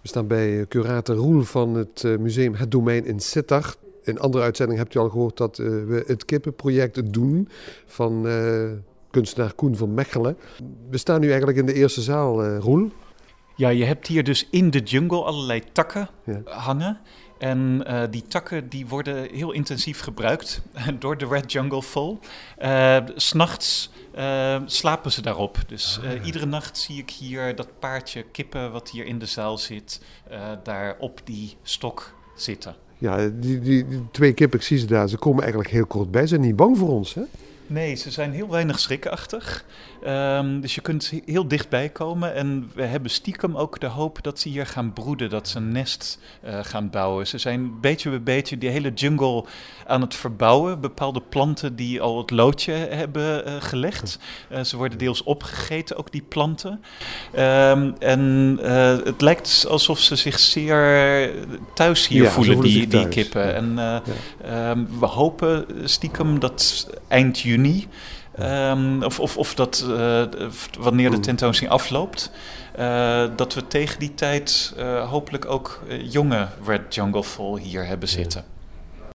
We staan bij curator Roel van het museum Het Domein in Sittard. In andere uitzendingen hebt u al gehoord dat we het kippenproject doen van kunstenaar Koen van Mechelen. We staan nu eigenlijk in de eerste zaal, Roel. Ja, je hebt hier dus in de jungle allerlei takken hangen. En die takken die worden heel intensief gebruikt door de Red Jungle Foal. 's Nachts slapen ze daarop. Dus iedere nacht zie ik hier dat paardje kippen wat hier in de zaal zit, daar op die stok zitten. Ja, die twee kippen, ik zie ze daar, ze komen eigenlijk heel kort bij. Ze zijn niet bang voor ons, hè? Nee, ze zijn heel weinig schrikachtig. Dus je kunt heel dichtbij komen. En we hebben stiekem ook de hoop dat ze hier gaan broeden, dat ze een nest gaan bouwen. Ze zijn beetje bij beetje die hele jungle aan het verbouwen. Bepaalde planten die al het loodje hebben gelegd. Ze worden deels opgegeten, ook die planten. Het lijkt alsof ze zich zeer thuis hier voelen, die kippen. Ja. En we hopen stiekem dat eind juni, of dat wanneer de tentoonstelling afloopt, dat we tegen die tijd hopelijk ook jonge Red Jungle Foal hier hebben zitten.